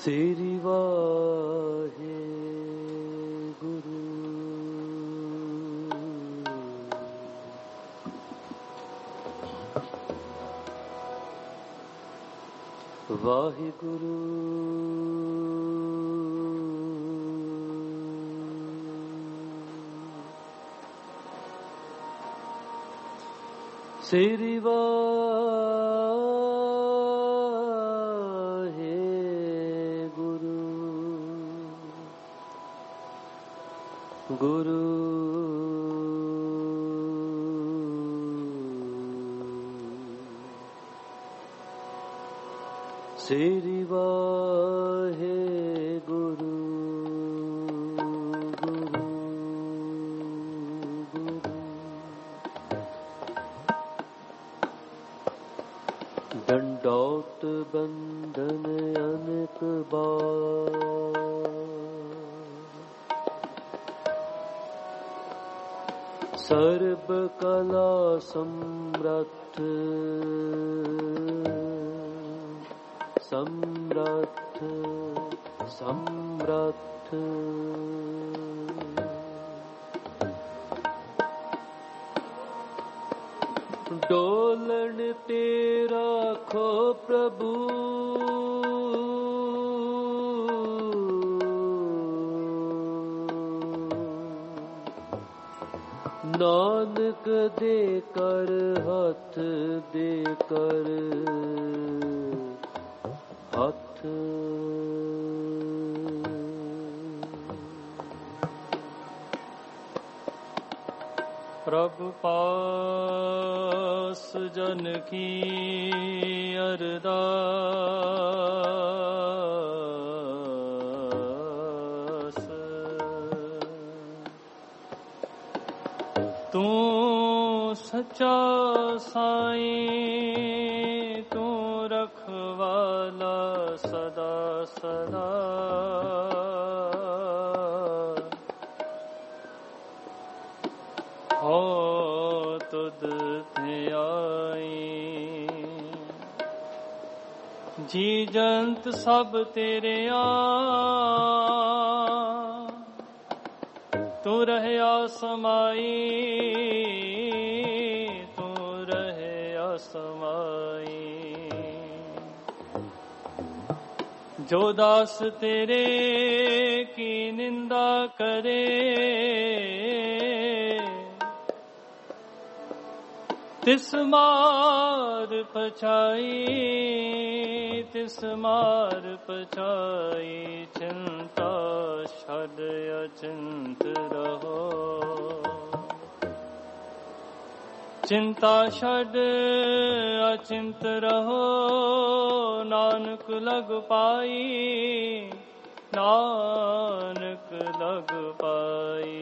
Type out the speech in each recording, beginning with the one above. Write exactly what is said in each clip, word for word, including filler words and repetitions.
श्री वाहे गुरु। वाहे गुरु श्री वाहे गुरु। गुरु श्री वाहे गुरु। गुरु गुरु दंडौत बंधन अनेक बार, सर्व कला समर्थ समर्थ समर्थ। डोलन तेरा खो प्रभु, नानक दे कर हाथ दे कर हाथ। प्रभु पास जन की अरदास, तू सच्चा साईं तू रखवाला सदा सदा। हो तुद थे आई जी जंत सब तेरे आ, तू रहे आसमाई तू रहे आसमाई। जो दास तेरे की निंदा करे, तिस मार पछाई तिस मार पछाई। चिंता छड़ अचिंत रहो, चिंता छड़ अचिंत रहो। नानक लग पाई नानक लग पाई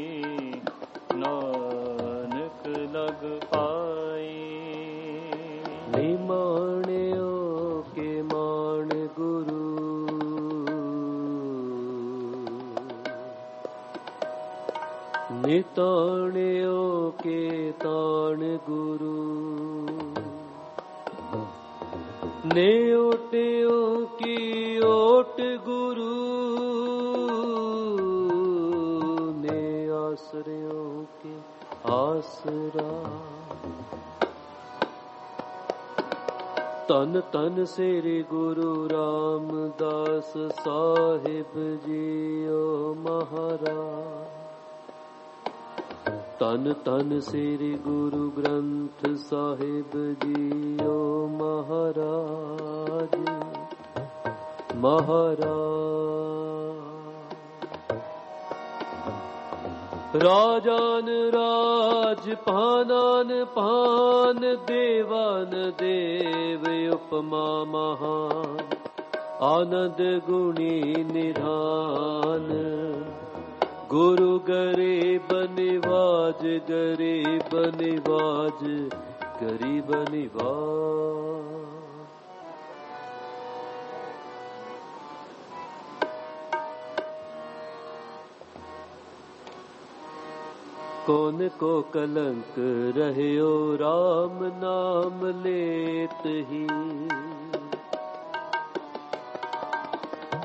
नानक लग पाई। निमाण्यो के मान गुरु, निताण्यो के ताण गुरु। नेओट्यो की ओट गुरु, ने आश्रयों के आसरा। तन तन श्री गुरु रामदास साहिब जियो महाराज। तन तन श्री गुरु ग्रंथ साहिब जियो महाराज महाराज। राजान राज पानान पान, देवान देव उपमा महान। आनंद गुणी निधान, गुरु गरीब निवाज गरीब निवाज गरीब निवाज। कौन को कलंक रहयो राम नाम लेत ही।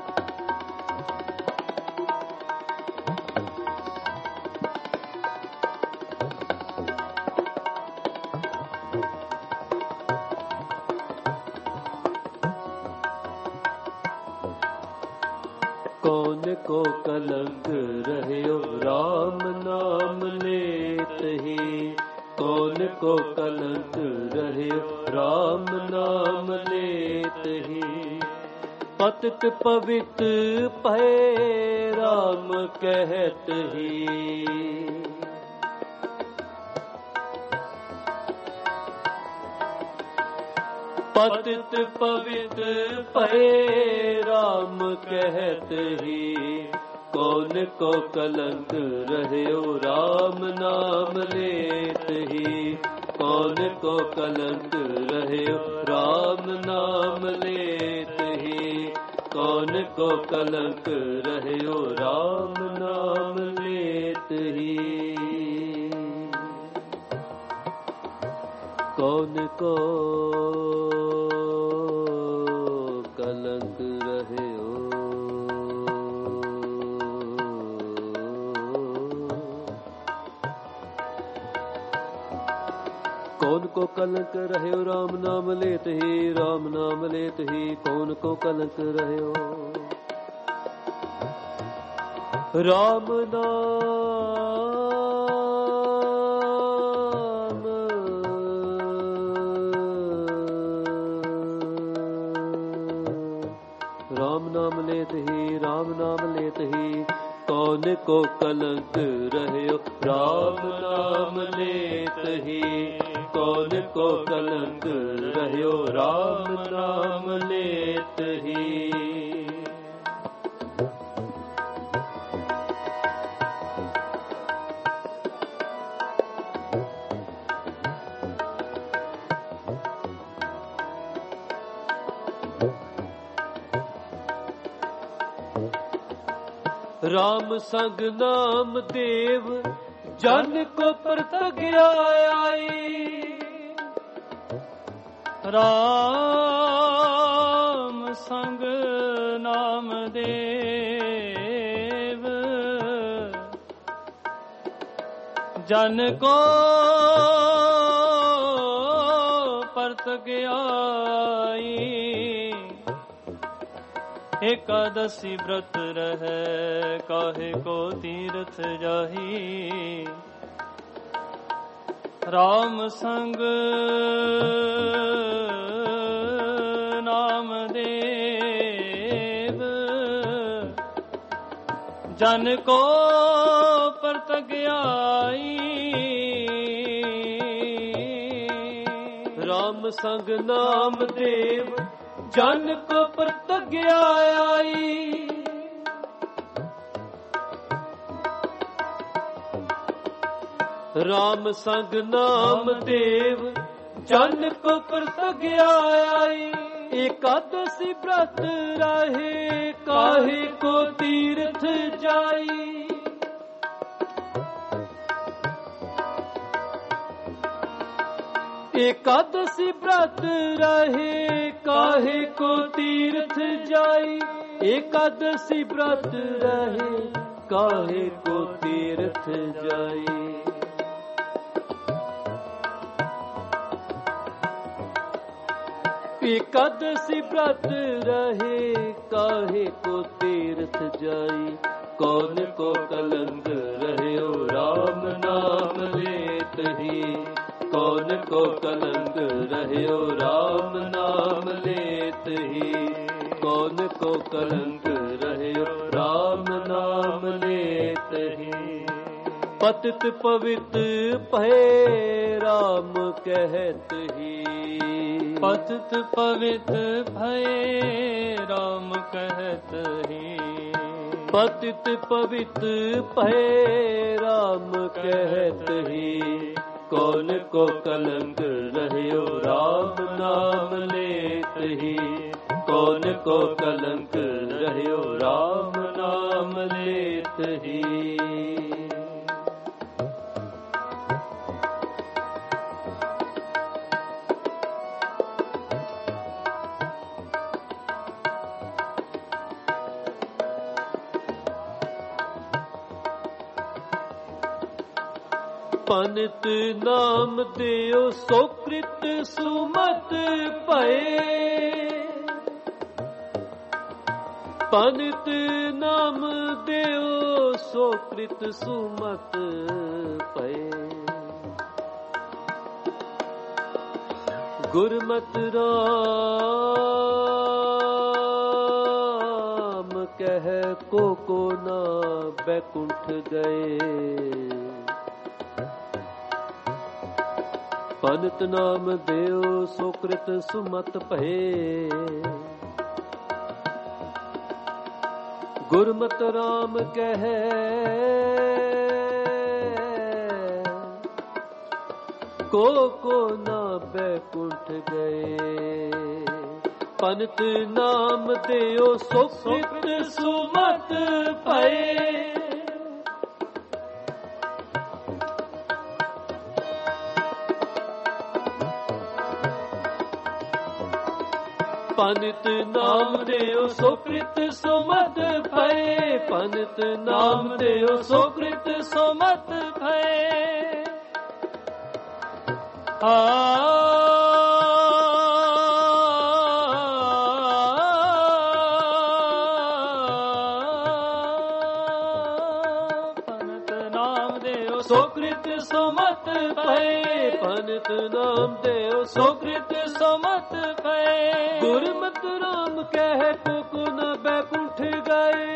कौन को कलंक रहयो राम नाम लेत ही। कौन को कलंक रहयो राम नाम लेत ही। पतित पवित भय राम कहत ही। पतित पवित भय राम कहत ही। कौन को कलंक रहयो राम नाम लेत ही। कौन को कलंक रहयो राम नाम लेत ही। कौन को कलंक रहयो राम नाम लेत ही। कौन को कलंक रहयो कौन को कलंक रहयो राम नाम लेत ही। राम नाम लेत ही कौन को कलंक रहयो। राम नाम राम नाम लेत ही। राम नाम लेत ही कौन को कलंक रहयो राम नाम लेत ही। कौन को कलंक रहयो राम नाम लेत ही। राम संग नाम देव जन को प्रत्यज्ञा आई। राम संग नाम देव जन को प्रत्यज्ञा आई। एकादशी व्रत रहे काहे को तीर्थ जाही। राम संग नाम देव जन को प्रत्यज्ञा आई। राम संग नाम देव जन को प्रत्यज्ञा आई। राम संग नाम देव जन को प्रत्यज्ञा आई। एकादशी व्रत रहे काहे को तीर्थ जाई। एकादशी व्रत रहे काहे को तीर्थ जाई। एकादशी व्रत रहे काहे को तीर्थ जाई। एकादशी व्रत रहे काहे को तीर्थ जाई। कौन को कलंक रहयो राम नाम लेत ही। कौन को कलंक रहयो राम नाम लेत ही। कौन को कलंक रहयो राम नाम लेत ही। पतित पवित भय राम कहत ही। पतित पवित भय राम कहत ही। पतित पवित भय राम कहत ही। कौन को कलंक रहयो राम नाम लेत ही। कौन को कलंक रहयो राम नाम लेत ही। पनित नाम देयो सुकृत सुमत भये। ਪਨਿਤ ਨਾਮ ਦਿਓ ਸੋ ਕ੍ਰਿਤ ਸੁਮਤ ਪਏ। ਗੁਰਮਤਿ ਰਾਮ ਕਹਿ ਕੋ ਕੋ ਨਾ ਬੈਕੁੰਠ ਗਏ। ਪਨਿਤ ਨਾਮ ਦਿਓ ਸੋ ਕ੍ਰਿਤ ਸੁਮਤ ਭਏ। ਗੁਰਮਤਿ ਰਾਮ ਕਹਿ ਕੋ ਕੋ ਨਾ ਬੈਕੁੰਠ ਗਏ। ਪਨਿਤ ਨਾਮ ਦਿਓ ਸੋ ਕ੍ਰਿਤ ਸੁਮਤ ਭਏ। ਪਨਿਤ ਨਾਮ ਦਿਓ ਸੋ ਕ੍ਰਿਤ ਸੁਮਤ ਭਏ। ਪਨਿਤ ਨਾਮ ਦਿਓ ਸੋ ਕ੍ਰਿਤ ਸੁਮਤ ਭਏ। ਆ ਪਨਿਤ ਨਾਮ ਦਿਓ ਸੋ ਕ੍ਰਿਤ ਸੁਮਤ ਭਏ। ਪਨਿਤ ਨਾਮ ਦਿਓ ਸੋ ਕ੍ਰਿਤ ਸੁਮਤ ਭਏ। ਗੁਰਮਤਿ ਰਾਮ ਕਹਿ ਕੋ ਕੋ ਨ ਬੈਕੁੰਠ ਗਏ।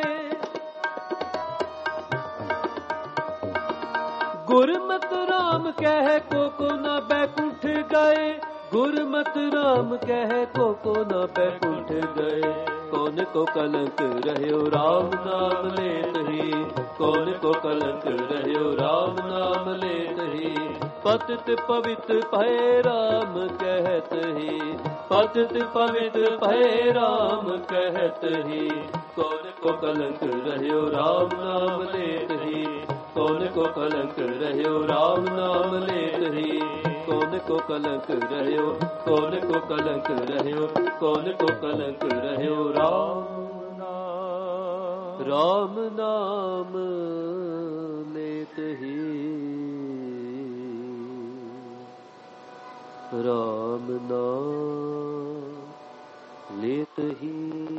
ਗੁਰਮਤਿ ਰਾਮ ਕਹਿ ਕੋ ਕੋ ਨ ਬੈਕੁੰਠ ਗਏ। ਗੁਰਮਤਿ ਰਾਮ ਕਹਿ ਕੋ ਕੋ ਨ ਬੈਕੁੰਠ ਗਏ। ਕੌਣ ਕੋ ਕਲੰਕ ਰਹਿਓ ਰਾਮ ਨਾਮ ਲੇਤ ਹੀ। ਕੌਣ ਕੋ ਕਲੰਕ ਰਹਿਓ ਰਾਮ ਨਾਮ ਲੇਤ ਹੀ। ਪਤਿਤ ਪਵਿੱਤ ਭਏ ਰਾਮ ਕਹਿਤ ਹੀ। ਪਤਿਤ ਪਵਿੱਤ ਭਏ ਰਾਮ ਕਹਿਤ ਹੀ। ਕੌਣ ਕੋ ਕਲੰਕ ਰਹਿਓ ਰਾਮ ਨਾਮ ਲੇਤ ਹੀ। ਕੌਣ ਕੋ ਕਲੰਕ ਰਹਿਓ ਰਾਮ ਨਾਮ ਲੇਤ ਹੀ। ਕੌਣ ਕੋ ਕਲੰਕ ਰਹਿਓ ਕੌਣ ਕੋ ਕਲੰਕ ਰਹਿਓ ਕੌਣ ਕੋ ਕਲੰਕ ਰਹਿਓ ਰਾਮ ਨਾਮ ਰਾਮ ਨਾਮ ਲੇਤ ਹੀ। ਰਾਮ ਨਾਮ ਲੇਤ ਹੀ।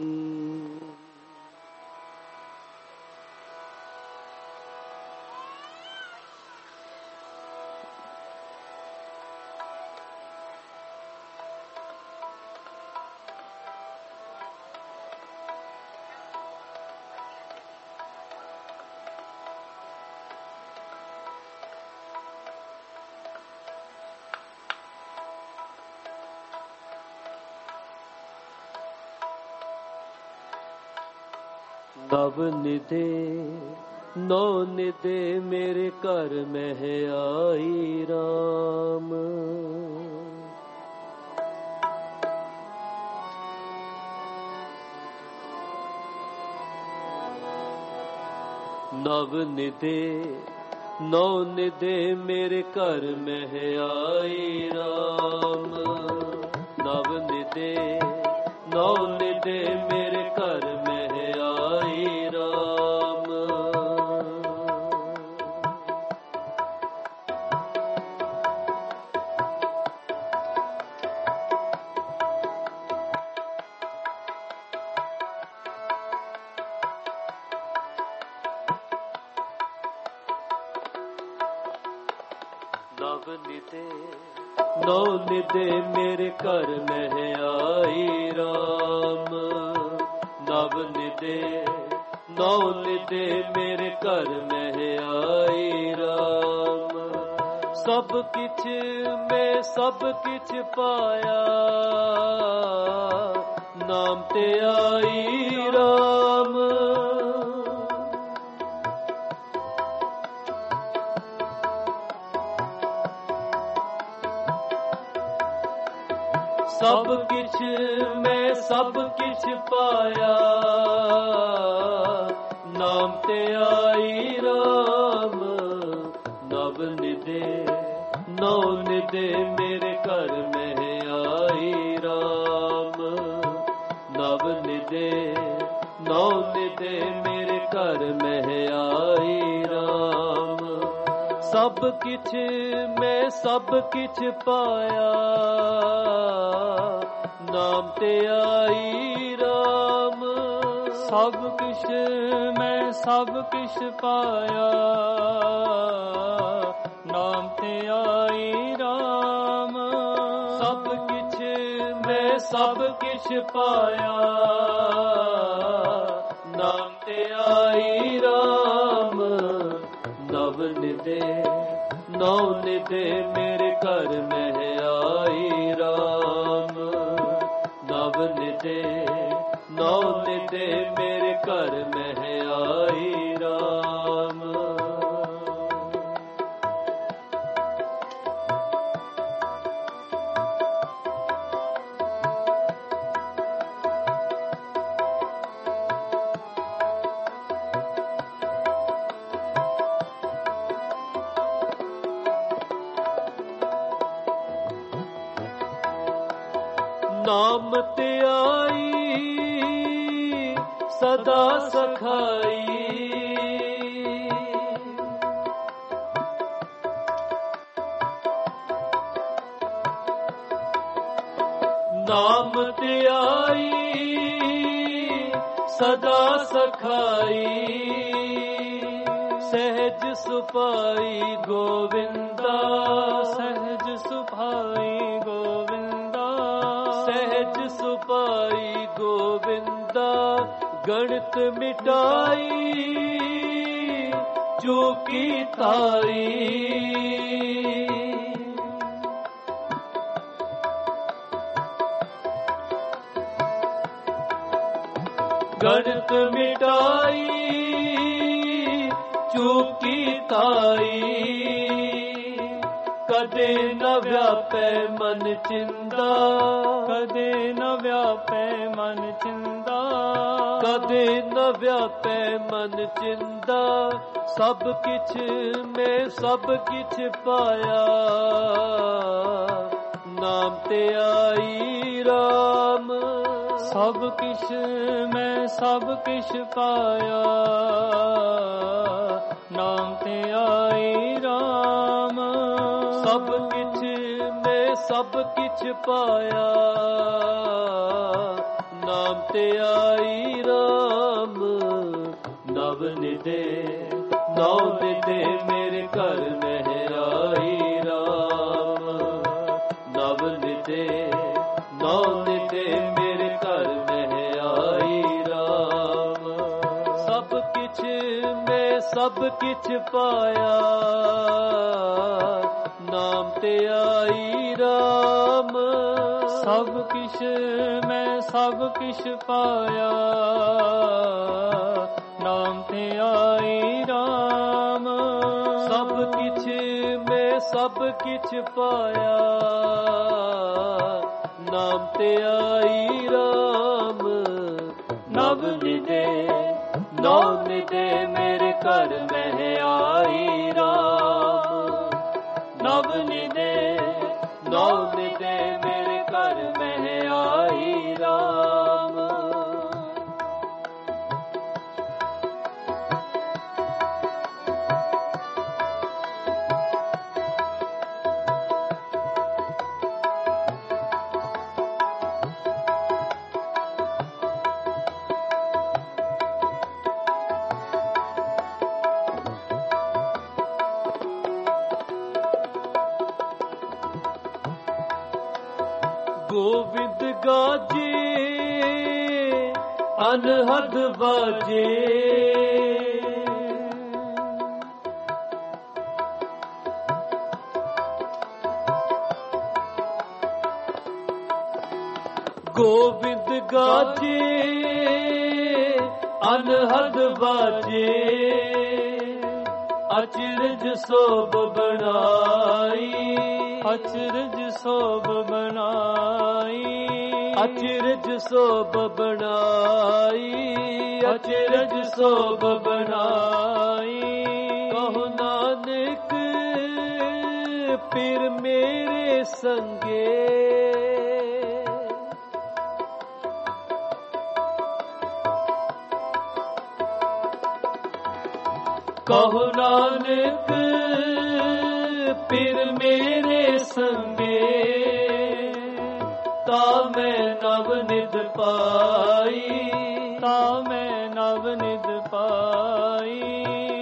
ਨਵ ਨਿਧੇ ਨੌ ਨਿਧੇ ਮੇਰੇ ਘਰ ਮਹਿ ਆਈ ਰਾਮ। ਨਵ ਨਿਧੇ ਨੌ ਨਿਧੇ ਮੇਰੇ ਘਰ ਮਹਿ ਆਈ ਰਾਮ। ਨਵ ਨਿਧੇ ਨੌ ਨਿਧੇ ਮੇਰੇ ਘਰ ਮਹਿ ਆਈ ਰਾਮ। ਨਵ ਨਿਧੇ ਨੌ ਨਿਧੇ ਮੇਰੇ ਘਰ ਮਹਿ ਆਈ ਰਾਮ। ਨਵ ਨਿਧੇ ਨੌ ਨਿਧੇ ਮੇਰੇ ਘਰ ਮਹਿ ਆਈ ਰਾਮ। ਸਭ ਕਿਛ ਮੈਂ ਸਭ ਕਿਛ ਪਾਇਆ ਨਾਮ ਤੇ ਆਈ ਰਾਮ। ਸਭ ਕਿਛ ਮੈਂ ਸਭ ਕਿਛ ਪਾਇਆ ਨਾਮ ਤੇ ਆਈ ਰਾਮ। ਨਵ ਨਿਧੇ ਨੌ ਨਿਧੇ ਮੇਰੇ ਘਰ ਮਹਿ ਆਈ ਰਾਮ। ਨਵ ਨਿਧੇ ਨੌ ਨਿਧੇ ਮੇਰੇ ਘਰ ਮਹਿ ਆਈ ਰਾਮ। ਸਭ ਕਿਛ ਮੈਂ ਸਭ ਕਿਛ ਪਾਇਆ ਨਾਮ ਤੇ ਆਈ ਰਾਮ। ਸਭ ਕਿਛ ਮੈਂ ਸਭ ਕਿਛ ਪਾਇਆ, ਨਾਮ ਤੇ ਆਈ ਰਾਮ। ਸਭ ਕਿਛ ਮੈਂ ਸਭ ਕਿਛ ਪਾਇਆ, ਨਾਮ ਤੇ ਆਈ ਰਾਮ। ਨਵ ਨਿਦੇ ਨੌ ਨਿਦੇ ਮੇਰੇ ਘਰ ਮਹਿ ਆਈ ਰਾਮ। ਨਵ ਨਿਦੇ ਨੌ ਨਿਦੇ ਮੇਰੇ ਘਰ ਮਹਿ ਆਈ ਰਾਮ। ਨਾਮ ਤੇ ਆਈ ਸਦਾ ਸਖਾਈ, ਨਾਮ ਤੇ ਆਈ ਸਦਾ ਸਖਾਈ। ਸਹਿਜ ਸੁਭਾਈ ਗੋਵਿੰਦਾ, ਸਹਿਜ ਸੁਭਾਈ ਗੋਵਿੰਦਾ, ਸਹਿਜ ਸੁਭਾਈ ਗੋਵਿੰਦਾ। ਗਣਤ ਮਿਟਾਈ ਜੋ ਕੀ ਤਾਈ, ਗਣਤ ਮਿਟਾਈ ਚੂਕੀ ਤਾਈ। ਕਦੇ ਨ ਵਿਆਪੈ ਮਨ ਚਿੰਦਾ, ਕਦੇ ਨ ਵਿਆਪੈ ਮਨ ਚਿੰਦਾ, ਕਦੇ ਨ ਵਿਆਪੈ ਮਨ ਚਿੰਦਾ। ਸਭ ਕਿਛ ਮੈਂ ਸਭ ਕਿਛ ਪਾਇਆ, ਨਾਮ ਤੇ ਆਈ ਰਾਮ। ਸਭ ਕਿਛ ਮੈਂ ਸਭ ਕਿਛ ਪਾਇਆ, ਨਾਮ ਤੇ ਆਈ ਰਾਮ। ਸਭ ਕਿਛ ਮੈਂ ਸਭ ਕਿਛ ਪਾਇਆ, ਨਾਮ ਤੇ ਆਈ ਰਾਮ। ਨਵ ਨਿਦੇ ਨੌ ਨਿਦੇ ਮੇਰੇ ਘਰ ਮਹਿ ਆਈ ਰਾਮ। ਨਵ ਨਿਦੇ ਨੌ ਨਿਦੇ ਮੇਰੇ ਘਰ ਮਹਿ ਆਈ ਰਾਮ। ਸਭ ਕਿਛ ਮੈਂ ਸਭ ਕਿਛ ਪਾਇਆ, ਨਾਮ ਤੇ ਆਈ ਰਾਮ। ਸਭ ਕਿਛ ਮੈਂ ਸਭ ਕਿਛ ਪਾਇਆ, ਨਾਮ ਤੇ ਆਈ ਰਾਮ। ਸਭ ਕਿਛ ਮੈਂ ਸਭ ਕਿਛ ਪਾਇਆ, ਨਾਮ ਤੇ ਆਈ ਰਾਮ। ਨਵ ਨਿਦੇ ਨੌ ਨਿਦੇ ਮੇਰੇ ਘਰ ਮਹਿ ਆਈ ਰਾਮ। ਨਵ ਨਿਦੇ ਨੌ ਨਿਦੇ ਮੇਰੇ ਘਰ ਮਹਿ ਆਈ ਰਾਮ। ਗੋਬਿੰਦ ਗਾਜੇ ਅਨਹਦ ਬਾਜੇ, ਗੋਬਿੰਦ ਗਾਜੇ ਅਨਹਦ ਬਾਜੇ। ਅਚਰਜ ਸੋਭ ਬਣਾਈ, ਅਚਰਜ ਸੋਭ ਬਣਾਈ, ਅਚਰਜ ਸੋਭ ਬਣਾਈ, ਅਚਰਜ ਸੋਭ ਬਣਾਈ। ਕਹੋ ਨਾਨਕ ਫਿਰ ਮੇਰੇ ਸੰਗੇ, ਕਹੋ ਨਾਨਕ ਫਿਰ ਮੇਰੇ ਸੰਗੇ। ਤਾ ਮੈਂ ਨਵ ਨਿਧ ਪਾਈ, ਤਾ ਮੈਂ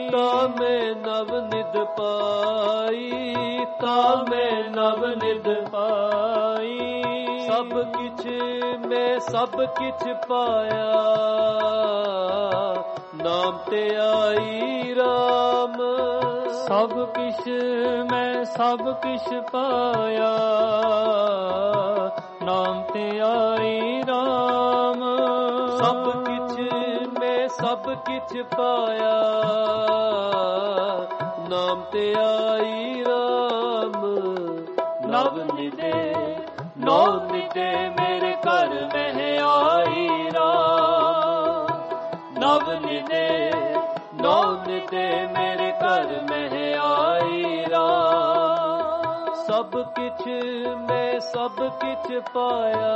ਤਾਮੇ ਨਵ ਨਿਧ ਪਾਈ, ਤਾਮੇ ਨਵ ਨਿਧ ਪਾਈ। ਸਭ ਕਿਛ ਮੈਂ ਸਭ ਕਿਛ ਪਾਇਆ, ਨਾਮ ਤੇ ਆਈ ਰਾਮ। ਸਭ ਕਿਛ ਮੈਂ ਸਭ ਕਿਛ ਪਾਇਆ, ਨਾਮ ਤੇ ਆਈ ਰਾਮ। ਸਭ ਕਿਛ ਮੈਂ ਸਭ ਕਿਛ ਪਾਇਆ, ਨਾਮ ਤੇ ਆਈ ਰਾਮ। ਨਵ ਨਿਦੇ ਨੌ ਨਿਦੇ ਮੇਰੇ ਘਰ ਮਹਿ ਆਈ ਰਾਮ। ਨਵ ਨਿਦੇ ਨੌ ਨਿਦੇ ਮੇਰੇ ਘਰ ਮਹਿ ਆਈ ਰਾਮ। ਸਭ ਕਿਛ ਮੈਂ ਸਭ ਕਿਛ ਪਾਇਆ,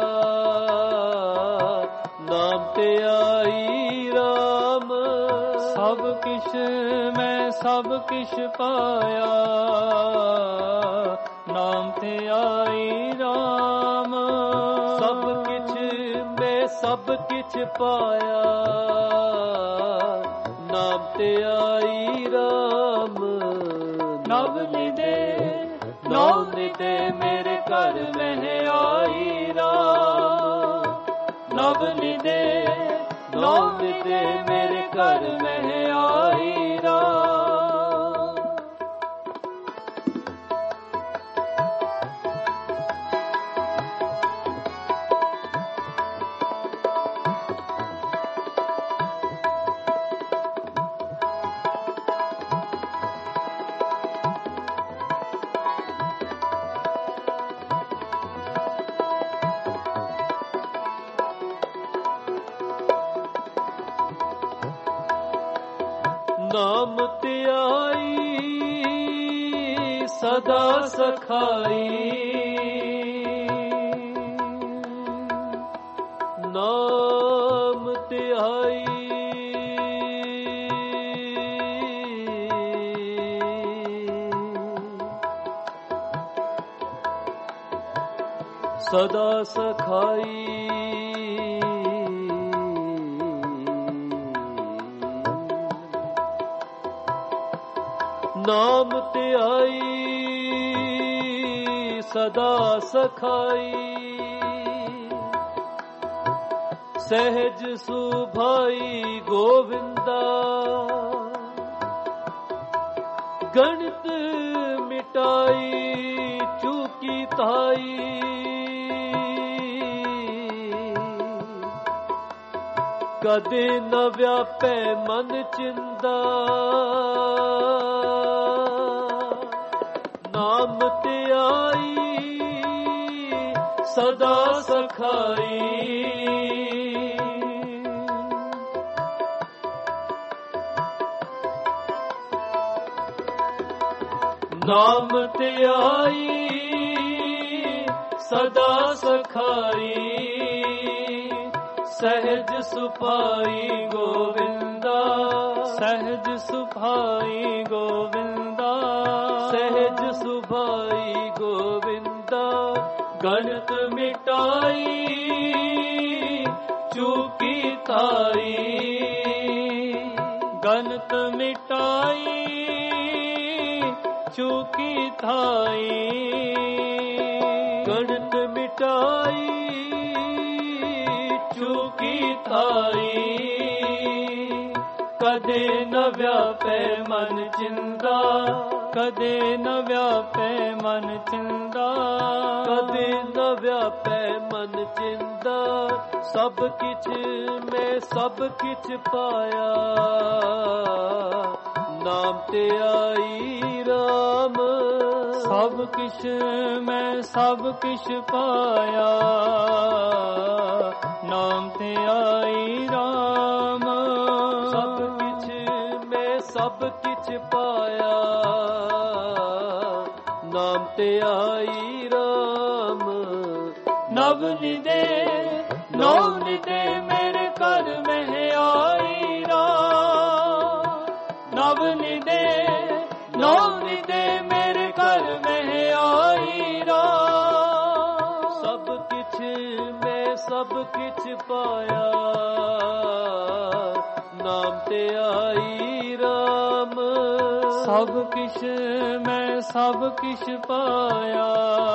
ਨਾਮ ਤੇ ਆਈ ਰਾਮ। ਸਭ ਕਿਛ ਮੈਂ ਸਭ ਕਿਛ ਪਾਇਆ, ਨਾਮ ਤੇ ਆਈ ਰਾਮ। ਸਭ ਕਿਛ ਮੈਂ ਸਭ ਕਿਛ ਪਾਇਆ, ਨਾਮ ਤੇ ਆਈ ਰਾਮ। ਨਵ ਨਿਦੇ ਨੌ ਨਿਦੇ ਮੇਰੇ ਘਰ ਮਹਿ ਆਈ ਰਾਮ। ਨਵ ਨਿਦੇ ਨੌ ਨਿਦੇ ਮੇਰੇ ਘਰ ਮਹਿ ਆਈ ਰਾਮ। ਨਾਮ ਧਿਆਈ ਸਦਾ ਸਖਾਈ, ਨਾਮ ਧਿਆਈ ਸਦਾ ਸਖਾਈ। ਨਾਮ ਧਿਆਈ ਸਦਾ ਸਖਾਈ, ਸਹਿਜ ਸੁਭਾਈ ਗੋਵਿੰਦਾ। ਗਣਿਤ ਮਿਟਾਈ ਚੂਕੀ ਤਾਈ, ਕਦੇ ਨ ਵਿਆਪੈ ਮਨ ਚਿੰਦਾ। ਨਾਮ ਧਿਆਈ ਸਦਾ ਸਖਾਈ, ਨਾਮ ਧਿਆਈ ਸਦਾ ਸਖਾਈ, ਸਹਿਜ ਸੁਭਾਈ ਗੋਵਿੰਦਾ। ਸਹਿਜ ਸੁਭਾਈ ਗੋਵਿੰਦਾ, ਸਹਿਜ ਸੁਭਾਈ ਗੋਵਿੰਦਾ। ਗਣਿਤ ਮਿਟਾਈ ਚੂਕੀ ਤਾਈ, ਗਣਿਤ ਮਿਟਾਈ ਚੂਕੀ ਥਾਈ। ਗਣਿਤ ਮਿਟਾਈ ਚੂਕੀ ਤਾਈ, ਕਦੇ ਨ ਵਿਆਪੈ ਮਨ ਚਿੰਦਾ। ਕਦੇ ਨ ਵਿਆਪੈ ਮਨ ਚਿੰਦਾ, ਕਦੇ ਨ ਵਿਆਪੈ ਮਨ ਚਿੰਦਾ। ਸਭ ਕਿਛ ਮੈਂ ਸਭ ਕਿਛ ਪਾਇਆ, ਨਾਮ ਤੇ ਆਈ ਰਾਮ। ਸਭ ਕਿਛ ਮੈਂ ਸਭ ਕਿਛ ਪਾਇਆ, ਨਾਮ ਤੇ ਆਈ ਰਾਮ। ਸਭ ਕਿਛ ਮੈਂ ਸਭ ਕਿਛ ਪਾਇਆ, ਨਾਮ ਤੇ ਆਈ ਰਾਮ। ਨਵ ਨਿਦੇ ਨੌ ਨਿਦੇ ਮੇਰੇ ਘਰ ਮਹਿ ਆਈ ਰਾਮ। ਨਵ ਨਿਦੇ ਨੌ ਨਿਦੇ ਮੇਰੇ ਘਰ ਮਹਿ ਆਈ ਰਾਮ। ਸਭ ਕਿਛ ਮੈਂ ਸਭ ਕਿਛ ਪਾਇਆ, ਨਾਮ ਤੇ ਆਈ ਰਾਮ। सब किश मैं सब किश पाया,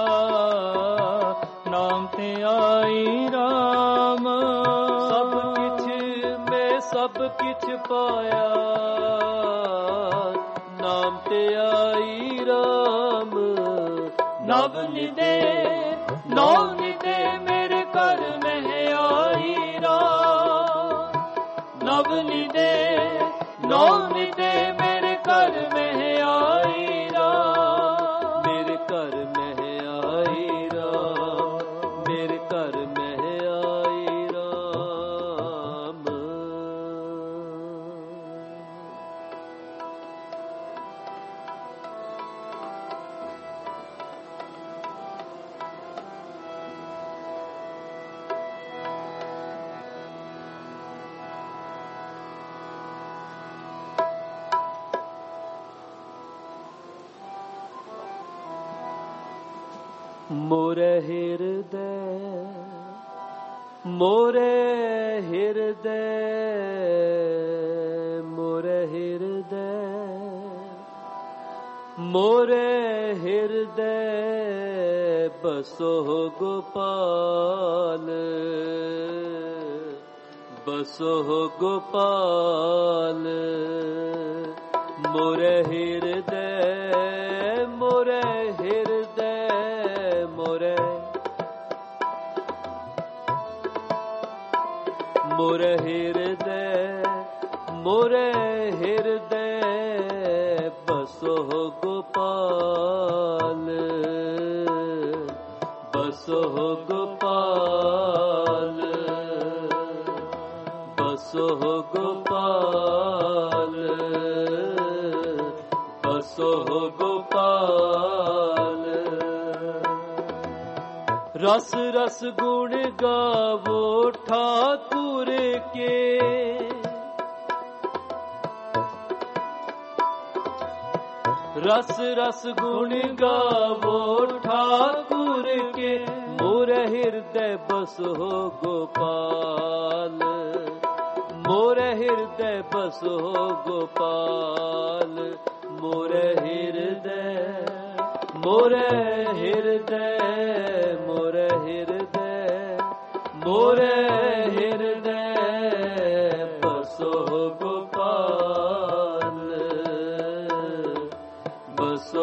नाम ते आई राम। सब किछ मैं सब किछ पाया, नाम ते आई राम। नव निदे नौ निदे मेरे घर में आई राम। नव निदे नौ निदे मेरे घर में आई राम। मेरे घर में आई राम, मेरे घर में आई राम। मोरे हृदय मोरे हृदय मोरे हृदय मोरे हृदय बसो गोपाल, बसो गोपाल। मोरे हृदय मोरे हृदय मोरे मोरे हृदय मोरे हृदय बसो गोपाल, बसो गोपाल, बसो गोपाल, बसो गोपाल। रस रस गुण गावो ठाकुर के, रस रस गुण गावो ठाकुर के। मोरे हृदय बसो गोपाल, मोरे हृदय बसो गोपाल। मोरे हृदय मोरे हृदय मोरे हृदय मोरे हृदय बसो गोपाल, बसो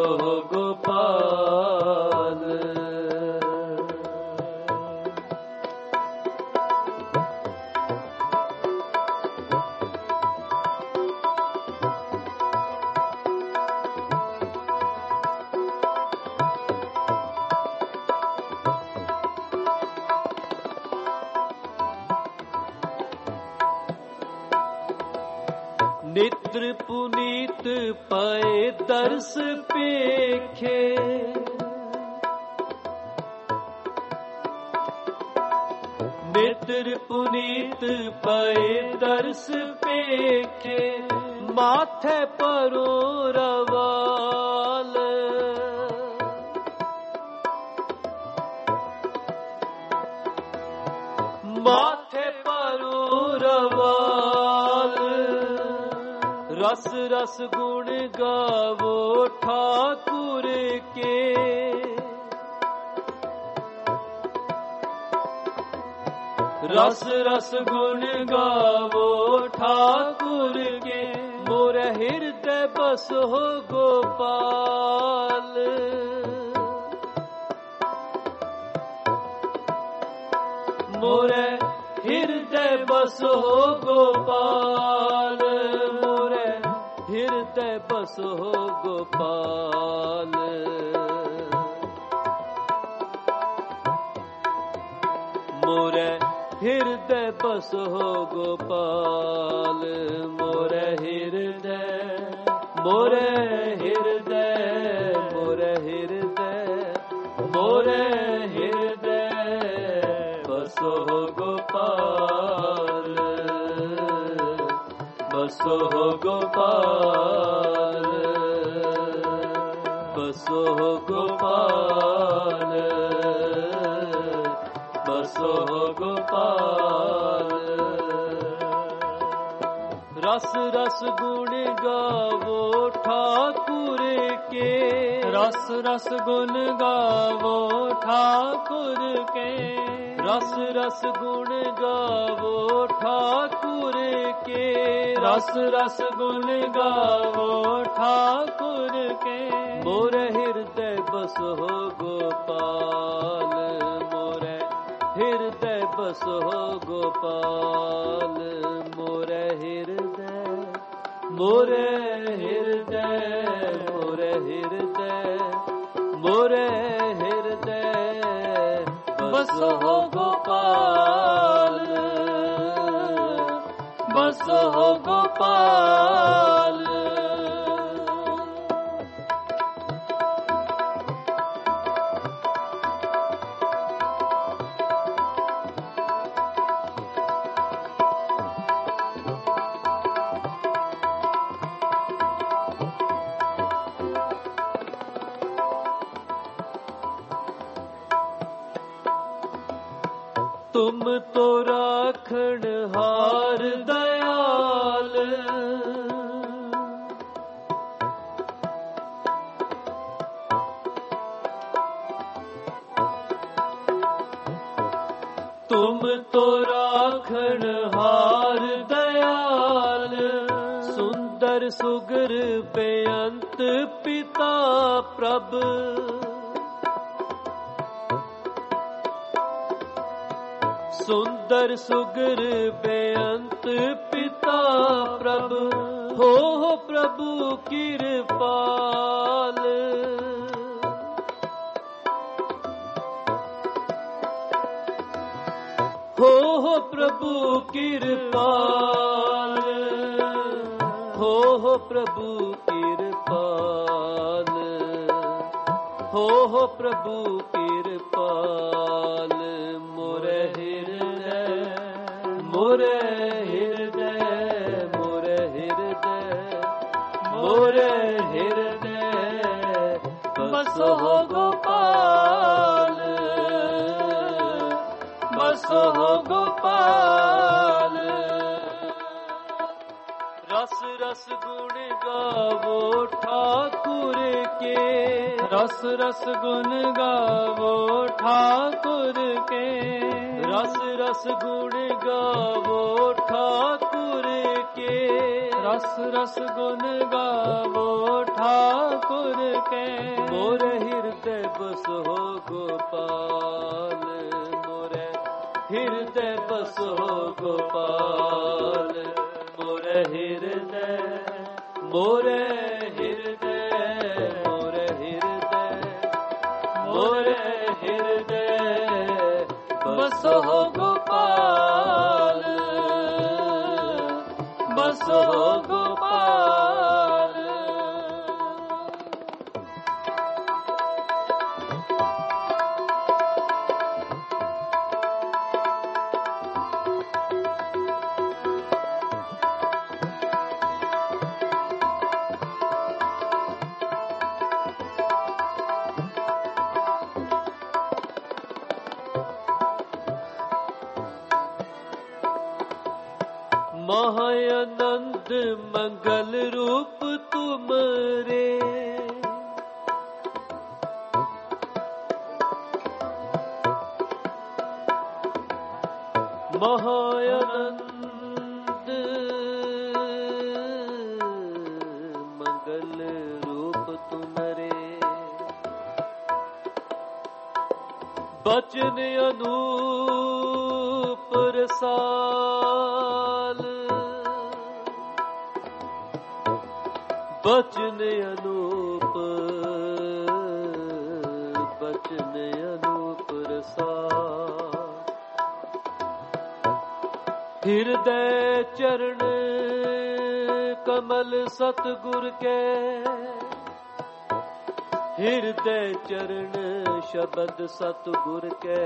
गोपाल। नेत्र पुनीत पाए दर्श पेखे, नेत्र पुनीत पाए दर्श पेखे। माथे परो रवाल, माथे परो रवाल। रस रस गुण गावो ठाकुर के, रस रस गुण गावो ठाकुर के। मोरे हृदय बसो गोपाल, मोरे हृदय बसो गोपाल, मोरे हृदय बसो गोपाल। मोरे हृदय बसो गोपाल, मोरे हृदय मोरे हृदय मोरे हृदय मोरे हृदय बसो गोपाल, बसो गोपाल, बसो गोपाल, बसो गोपाल। रस रस गुण गावो ठाकुर रस रस गुण गावो ठाकुर के, रस रस गुण गावो ठाकुर के, रस रस गुण गावो ठाकुर के। मोरे हृदय बसो गोपाल, मोरे हृदय बसो गोपाल, मोरे हृदय, मोरे हृदय, मोरे हृदय, मोरे हृदय बसो गोपाल, बसो गोपाल। तुम तो राखण हार दयाल, तुम तो राखण हार दयाल, सुंदर सुगर बेअंत पिता प्रभ, सुंदर सुगर बेअंत पिता प्रभु, हो हो प्रभु कृपाल, हो हो प्रभु कृपाल, हो हो प्रभु कृपाल, हो हो प्रभु कृपाल। मोरे हृदय, मोरे हृदय, मोरे हृदय, मोरे हृदय बसो गोपाल, बसो गोपाल। रस रस गुण गावो ठाकुर के, रस रस गुण गावो ठाकुर के, रस रस गुण गावो ठाकुर के, रस रस गुण गावो ठाकुर के। मोरे हृदय बसो गोपाल, मोरे हृदय बसो गोपाल, मोरे हृदय, मोरे हृदय, मोरे हृदय, मोरे हृदय बसो गोपाल, बसो गोपाल। महानंद मंगल रूप तुमरे, महानंद मंगल रूप तुमरे, बचन अनूप रसाल, बचन अनूप, बचन अनूप रसाल। हृदय चरण कमल सतगुर के, हृदय चरण शब्द सतगुर के,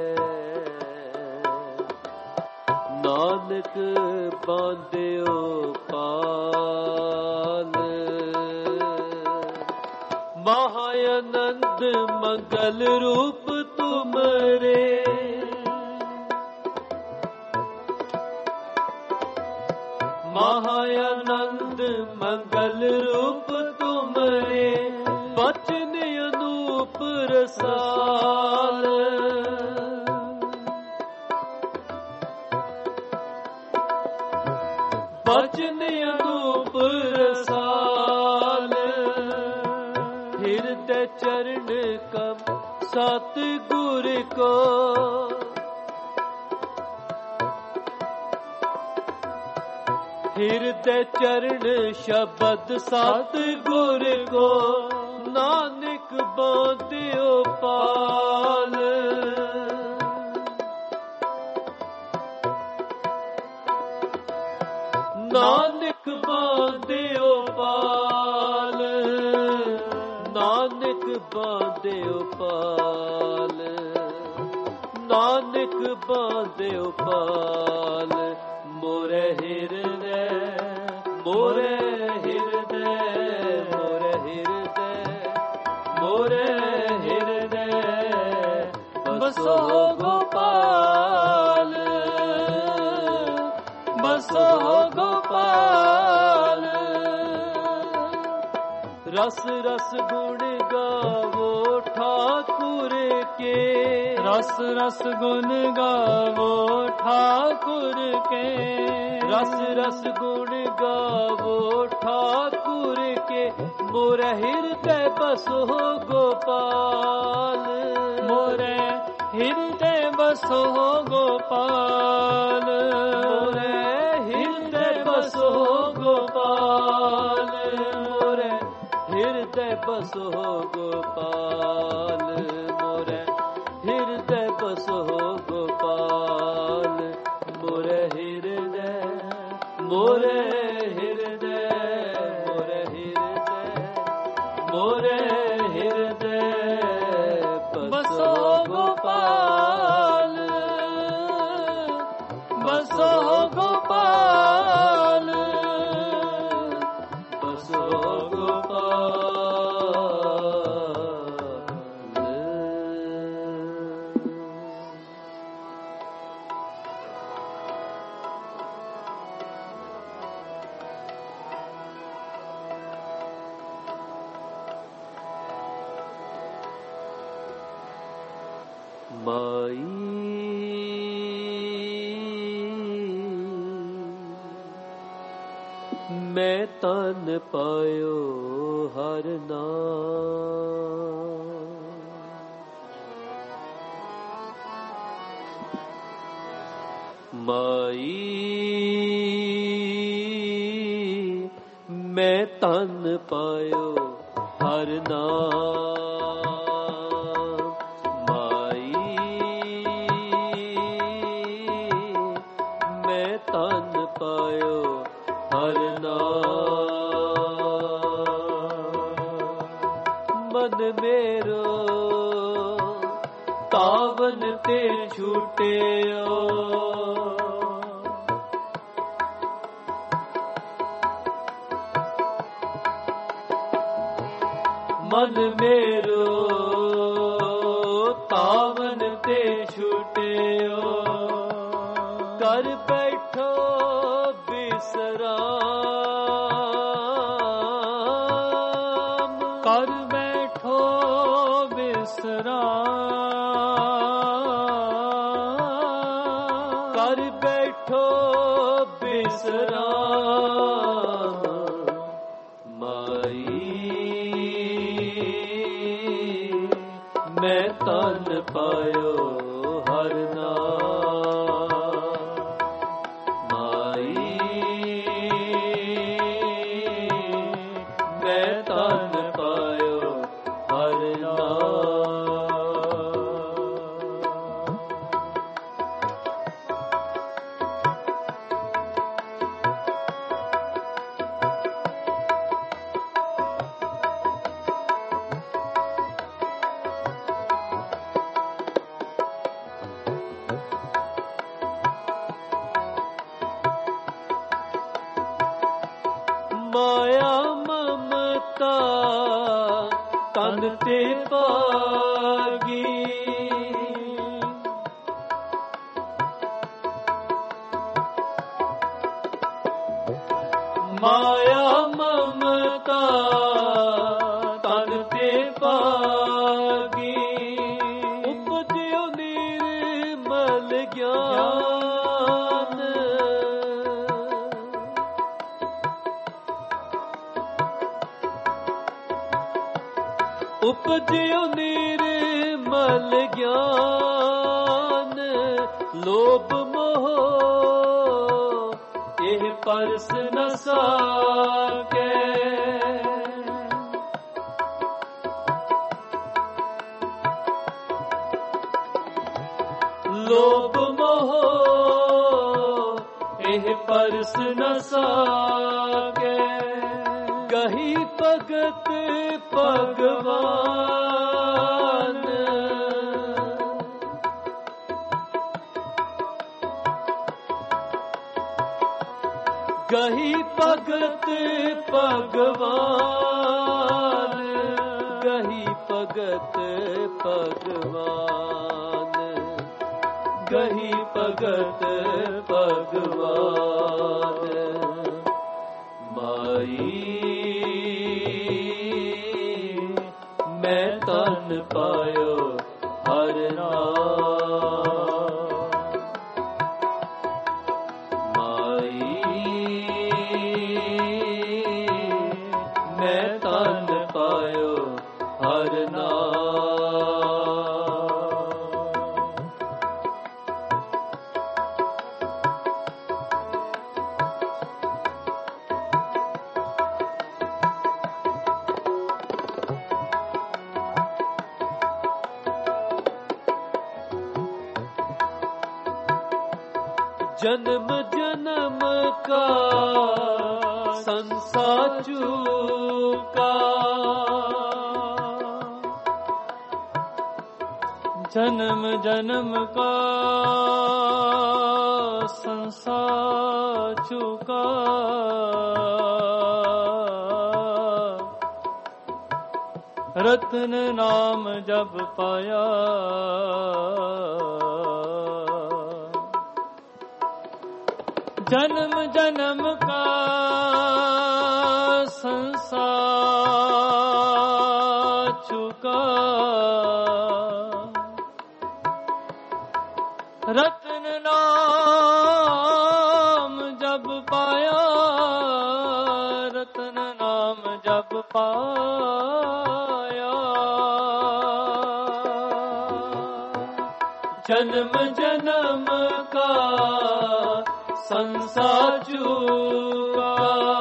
नानक बांध्यो पाल। महानंद मंगल रूप तुमरे, महानंद मंगल रूप तुमरे, बचन सतगुर को हृदय चरण शब्द सतगुर को नानक बांधियो पाल नानक बांधियो पाल नानक बांधियो पाल नानक बांधियो पाल मोरे हृदय मोरे हृदय मोरे हृदय मोरे हृदय बसो गोपाल बसो गोपाल रस रस गुण गावो ठाकुर के रस रस गुण गावो ठाकुर के रस रस गुण गावो ठाकुर के मोरे हृदय बसो गोपाल मोरे हृदय बसो गोपाल मोरे हृदय बसो गोपाल मोरे हृदय बसो गोपाल मोरे हृदय बसो गोपाल मोरे हृदय मोरे हृदय मोरे हृदय मोरे हृदय बसो गोपाल बसो गोपाल बसो गोपाल माई मैं तन पायो हर नाम माई मैं तन पायो हर नाम मेरो तावन ते छूटे मन मेरो तावन ते छूटे कर बैठो विश्राम कर बैठो विश्राम कर बैठो विश्राम माई मैं तन पायो हर नाम माई मैं तन पायो हर माया ममता तन ते पागी माया ममता तन ते पागी उपजो निर्मल ज्ञान उपजो निर्मल निर्मल ज्ञान लोभ मोह एह परस न साके। लोभ मोह एह परस न साके। गही भगत भगवान गही भगत भगवान गही भगत भगवान गही भगत भगवान। माई मैं तन पायो हर नाम। माई मैं तन पायो हर जन्म जन्म का संसार चूका। जन्म जन्म का संसार चूका। रत्न नाम जब पाया जन्म जन्म का संसार चुका। रत्न नाम जब पाया रत्न नाम जब पाया। जन्म जन्म का संसार चूका।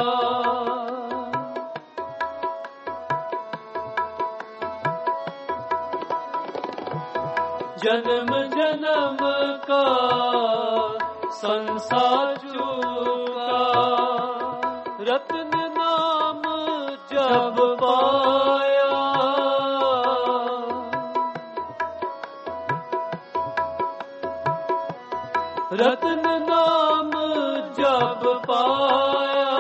जन्म जन्म का संसार चूका। रत्न नाम जब पाया रत्न नाम जब पाया।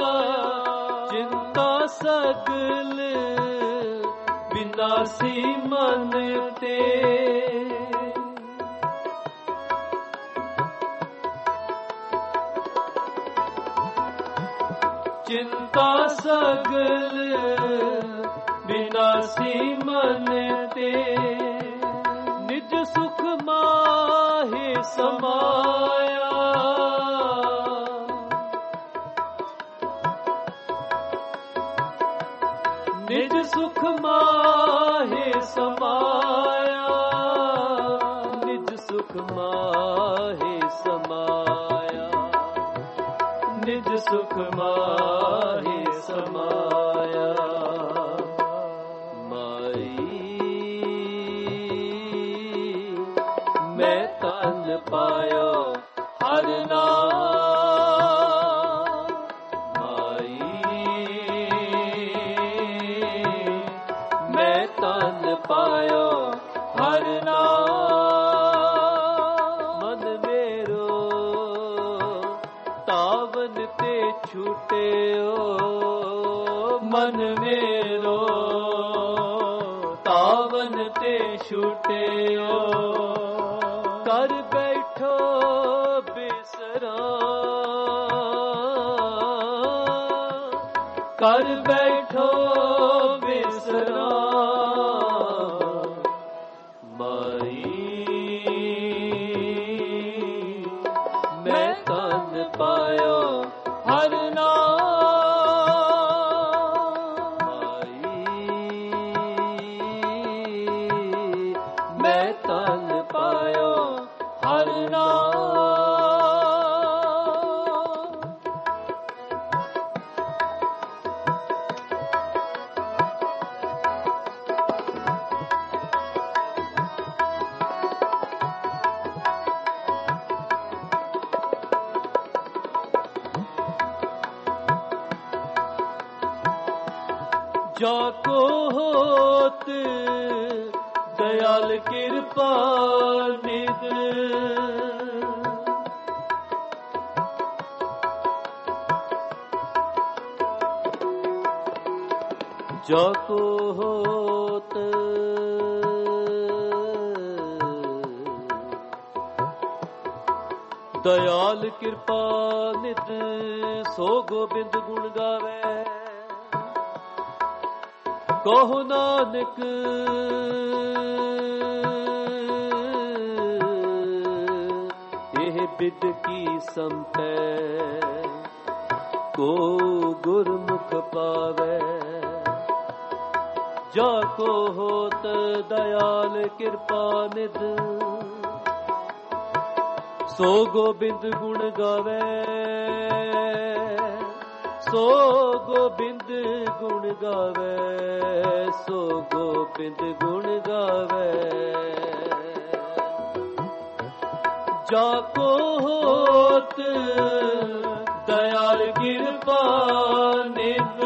चिंता सगल विनाशी मन ते। चिंता सगल विनाशी मन ते। निज सुख माहे समाया। निज सुख माहे समाया। निज सुख माहे समाया। निज सुख माहे समाया। मैं तन पायो हर नाम। माई मैं तन पायो हर नाम। मन मेरो तावन ते छूटे मन मेरो तावन ते छूटे। कर बैठो विश्राम। कर बैठो विश्राम। माई मैं तन पायो हर नाम। माई जाको होत दयाल कृपा निध, जाको होत दयाल कृपा निध, सो गोबिंद गुण गावे। कहो नानक एह बिद की संपै, को गुरमुख पावे। जाको होत दयाल कृपा निध, सो गोबिंद गुण गावे। सो गोबिंद गुण गावे, सो गोबिंद गुण गावे। जाको होत दयाल कृपा निध,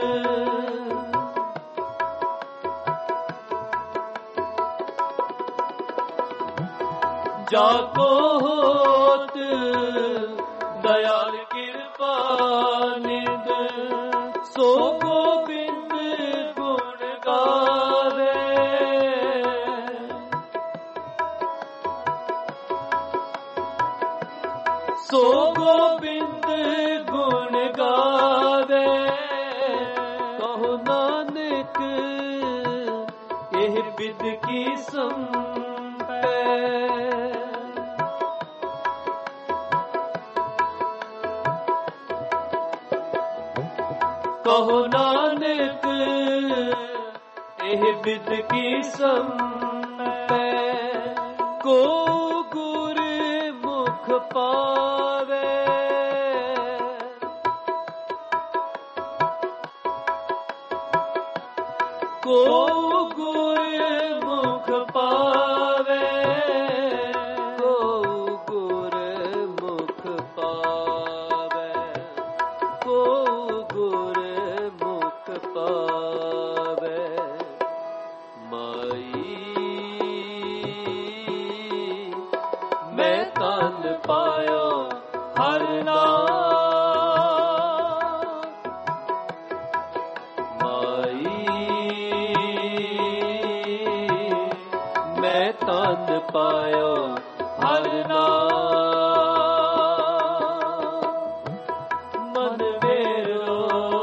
जाको होत दयाल कृपा निध, सो गोबिंद गुण गावे। सो गोबिंद गुण गावे। कहो नानक एह बिद की संपै, कहो नानक एह बिद की संपै, को गुर मुख पावे। को गुर मुख पावे, को गुर मुख पावे, को गुर मुख पावे। माई मैं तन पायो हर नाम, माई मैं तन पायो हर नाम। मन मेरो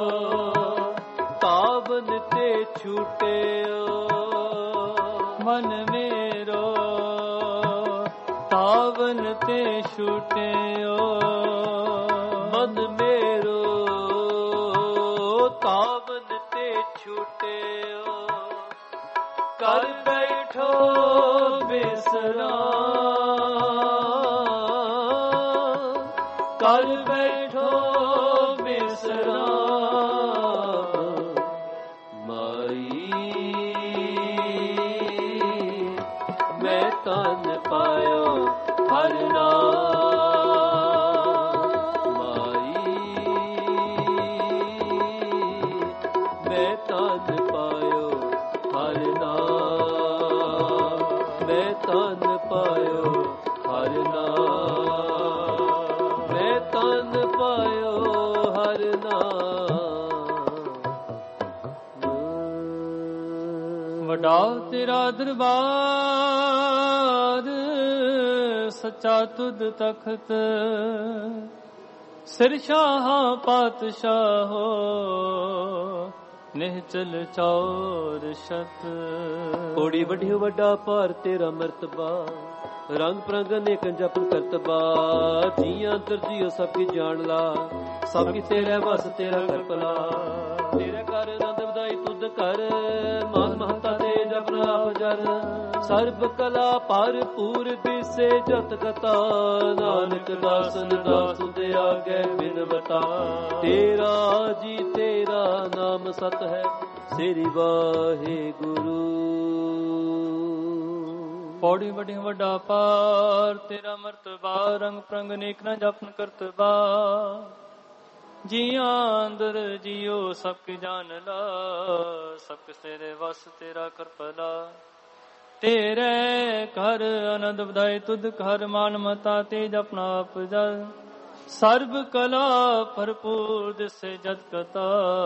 पावन ते छूटेओ, मन मेरो तावन ते छूटेओ। मन मेरो तावन ते छूटेओ। कर बैठो विश्राम, कर बैठो विश्राम। माई मैं तन पायो हर नाम, माई मैं तन पायो हर नाम, मैं तन पायो हर नाम, मैं तन पायो हर नाम। वडा तेरा दरबार, सच्चा तुद तखत। सिर शाह पातशाहो, निहचल चौर शत। ओड़ी वड्ढियो वड्डा भार तेरा मरतबा, रंग प्रंग अनेक जपन करतबा। जियां दर्जियो सब की जान ला, सब की तेरे बस तेरा कर भला। तेरे कर नंद बधाई तुद कर, मान महता ते जपना जर। सर्ब कला भरपूर दिसे जत कथा, नानक दासन दास दे आगे बिनवता। तेरा जी तेरा नाम सत है, श्री वाहे गुरु। पौड़ी वड्डी वड्डा पार, तेरा मरतबा। रंग प्रंग नेक न जपन करतबा। ਜੀਆਂ ਅੰਦਰ ਜੀਓ ਸਭ ਕੀ ਜਾਣ ਲਾ, ਸਭ ਤੇਰੇ ਵਸ ਤੇਰਾ ਕਰਪਲਾ। ਤੇਰੇ ਘਰ ਆਨੰਦ ਵਧਾਏ ਤੁਧ ਘਰ, ਮਾਨ ਮਤਾ ਤੇਜ ਆਪਣਾ ਆਪ ਜਲ। ਸਰਬ ਕਲਾ ਭਰਪੂਰ ਦਿਸੇ ਜਤ ਕਤਾ,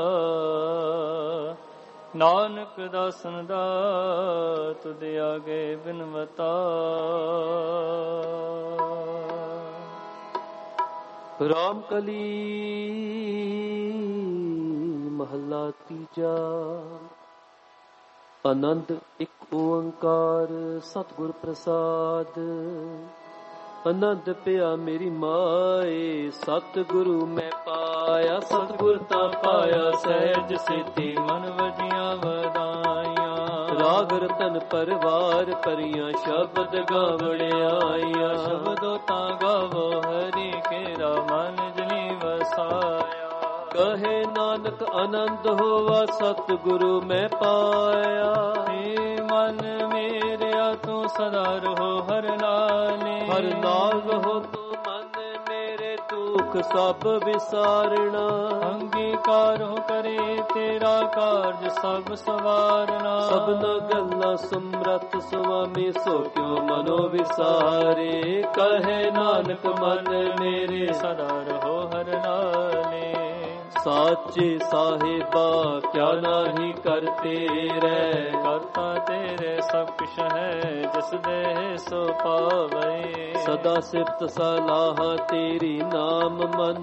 ਨਾਨਕ ਦਾਸਨ ਦਾ ਤੁਧ ਆਗੇ ਬਿਨਵਤਾ। ਰਾਮ ਕਲੀ ਮਹੱਲਾ ਤੀਜਾ। ਆਨੰਦ ਇੱਕ ਓੰਕਾਰ ਸਤਿਗੁਰ ਪ੍ਰਸਾਦ। ਆਨੰਦ ਪਿਆ ਮੇਰੀ ਮਾਏ, ਸਤਿਗੁਰੂ ਮੈਂ ਪਾਇਆ। ਸਤਿਗੁਰ ਤਾਂ ਪਾਇਆ ਸਹਿਜ ਸਿੱਧੀ, ਮਨ ਵਜੀਆਂ ਵਧਾਈਆਂ। ਰਾਗ ਰਤਨ ਪਰਵਾਰ ਭਰੀਆਂ, ਸ਼ਬਦ ਗਾਵੜਿਆਈਆਂ। ਸ਼ਬਦੋ ਤਾਂ ਗਾਵੋ ਹਰੀ ਕੇਰਾ, ਮਨ ਜਨੀ ਵਸਾਇਆ। ਕਹੇ ਨਾਨਕ ਆਨੰਦ ਹੋਵਾ, ਸਤਿਗੁਰੂ ਮੈਂ ਪਾਇਆ। ਏ ਮਨ ਮੇਰਿਆ ਤੂੰ ਸਦਾ ਰਹੋ ਹਰ ਨਾਲੇ, ਹਰ ਨਾਲ ਰਹੋ ਤੂੰ ਮਨ ਮੇਰੇ, ਦੁੱਖ ਸਭ ਵਿਸਾਰਣਾ। ਅੰਗੀਕਾਰ ਹੋ ਕਰੇ ਤੇਰਾ ਕਾਰਜ ਸਭ ਸਵਾਰਨਾ। ਸਭਨਾ ਗੱਲਾਂ ਸਮਰੱਥ ਸੁਆਮੀ, ਸੋ ਕਿਉ ਮਨੋ ਵਿਸਾਰੇ। ਕਹੇ ਨਾਨਕ ਮਨ ਮੇਰੇ, ਸਦਾ ਰਹੋ ਹਰ ਨਾਲੇ। ਸਾਚੇ ਸਾਹਿਬਾ ਕਿਆ ਨਾਹੀ ਕਰ ਤੇਰੇ, ਕਰਤਾ ਤੇਰੇ ਸਭ ਕੁਛ ਹੈ, ਜਿਸ ਦੇ ਸੋ ਪਾਵੇ। ਸਦਾ ਸਿਫਤ ਸਲਾਹ ਤੇਰੀ, ਨਾਮ ਮਨ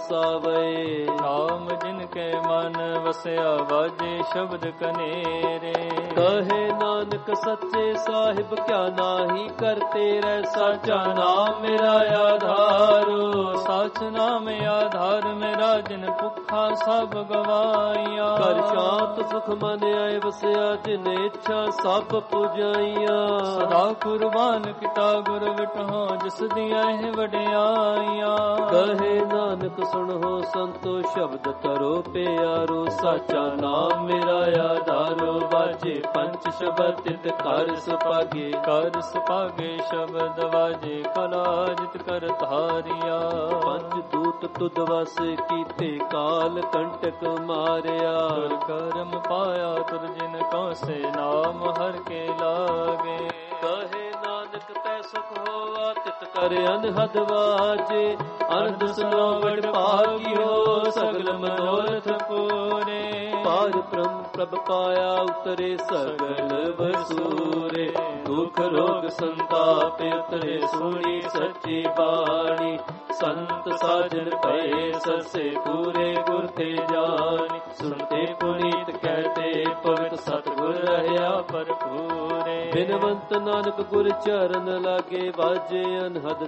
ਵਸਾਵੇ। ਨਾਮ ਜਿਨ ਕੇ ਮਨ ਵਸਿਆ, ਵਾਜੇ ਸ਼ਬਦ ਕਨੇਰੇ। ਕਹੇ ਨਾਨਕ ਸੱਚੇ ਸਾਹਿਬ ਕਿਆ ਨਾਹੀ ਕਰ ਤੇਰੇ, ਸਾਚਾ ਨਾਮ ਮੇਰਾ ਆਧਾਰੋ। ਸੱਚ ਨਾਮ ਆਧਾਰ ਮੇਰਾ, ਜਿਨ ਭੁੱਖਾ ਸਭ ਗਵਾਈਆਂ। ਕਰ ਸ਼ਾਂਤ ਸੁਖ ਮਨ ਆਏ ਵਸਿਆ, ਜਿਨ ਇੱਛਾ ਸਭ ਪੁਜਾਈਆਂ। ਸਦਾ ਕੁਰਬਾਨ ਕੀਤਾ ਗੁਰ ਵਿਟਹੁ, ਜਿਸ ਦੀਆਂ ਇਹ ਵਡਿਆਈਆਂ। ਕਹੇ ਨਾਨਕ ਸੁਣੋ ਸੰਤੋ, ਸ਼ਬਦ ਕਰੋ ਪਿਆਰੋ। ਸਾਚਾ ਨਾਮ ਮੇਰਾ ਆਧਾਰੋ, ਬਾਜੇ ਪੰਚ ਸ਼ਬਦ ਤਿਤ ਕਰ ਸੁਭਾਗੇ। ਕਰ ਸੁਭਾਗੇ ਸ਼ਬਦ ਵਾਜੇ, ਕਲਾ ਜਿਤ ਕਰ ਧਾਰਿਆ। ਪੰਜ ਦੂਤ ਤੁਧ ਵਸ ਕੀਤੇ, ਕਾਲ ਕੰਟਕ ਮਾਰਿਆ। ਤੁਰ ਕਰਮ ਪਾਇਆ ਤੁਰ ਜਿਨ ਕਉ ਸੇ, ਨਾਮ ਹਰ ਕੇ ਲਾਗੇ। ਕਹੇ ਨਾਨਕ ਤੈ ਸੁਖ ਹੋਵਾ, ਤਿਤ ਕਰ ਅਨਹਦ ਵਾਜੇ। ਅਨੰਦ ਸੁਨੋ ਵਡ ਭਾਗਿਓ, ਸਗਲ ਮਨੋਰਥ ਪੂਰੇ। ਪਾਰ ਬ੍ਰਹਮ ਪ੍ਰਭ ਪਾਇਆ, ਉਤਰੇ ਸਗਲ ਵਸੂਰੇ। ਦੁਖ ਰੋਗ ਸੰਤਾਪ ਉਤਰੇ, ਸੁਣੀ ਸੱਚੀ ਬਾਣੀ। ਸੰਤ ਸਾਜਨ ਪਏ ਸਸੇ, ਪੂਰੇ ਗੁਰ ਤੇ ਜਾਣੀ। ਸੁਣਤੇ ਪੁਨੀਤ ਕਹਤੇ, ਪਵਿੱਤ ਸਤਿਗੁਰ ਰਹਿਆ ਭਰਪੂਰੇ। ਬਿਨਵੰਤ ਨਾਨਕ ਗੁਰ ਚਰਨ ਲਾਗੇ, ਵਾਜੇ ਅਨਹਦ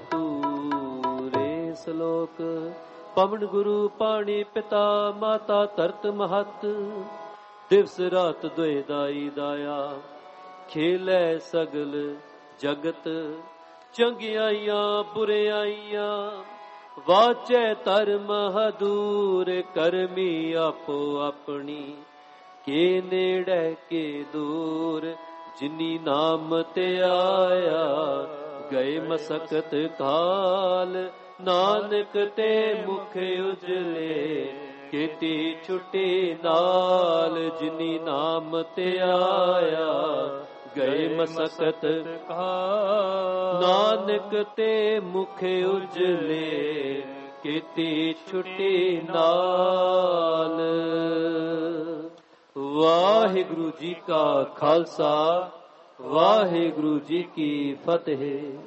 ਤੂਰੇ। ਸ਼ਲੋਕ। ਪਵਨ ਗੁਰੂ ਪਾਣੀ ਪਿਤਾ, ਮਾਤਾ ਧਰਤ ਮਹਤ। ਦਿਵਸ ਰਾਤ ਦੁਇ ਦਾਈ ਦਾਇਆ, ਖੇਲੇ ਸਗਲ ਜਗਤ। ਚੰਗਿਆਈਆਂ ਬੁਰਿਆਈਆਂ, ਵਾਚੈ ਧਰਮ ਹਦੂਰ। ਕਰਮੀ ਆਪੋ ਆਪਣੀ, ਕੇ ਨੇੜੇ ਕੇ ਦੂਰ। ਜਿਨੀ ਨਾਮ ਤੇ ਆਇਆ, ਗਏ ਮਸਕਤ ਕਾਲ। ਨਾਨਕ ਤੇ ਮੁਖ ਉਜਲੇ, ਕੀਤੀ ਛੁੱਟੀ ਨਾਲ। ਜਿਨੀ ਨਾਮ ਤੇ ਆਇਆ, ਗਏ ਮਸਕਤ ਕਾਲ। ਨਾਨਕ ਤੇ ਮੁਖ ਉਜਲੇ, ਕੀਤੀ ਛੁੱਟੀ ਨਾਲ। ਵਾਹਿਗੁਰੂ ਜੀ ਕਾ ਖਾਲਸਾ, ਵਾਹਿਗੁਰੂ ਜੀ ਕੀ ਫਤਿਹ।